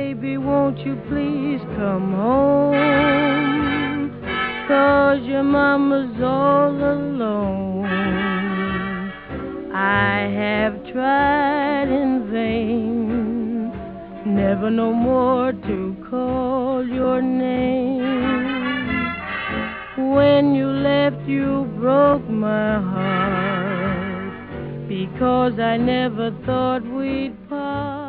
baby, won't you please come home? 'Cause your mama's all alone. I have tried in vain, never no more to call your name. When you left, you broke my heart, because I never thought we'd part.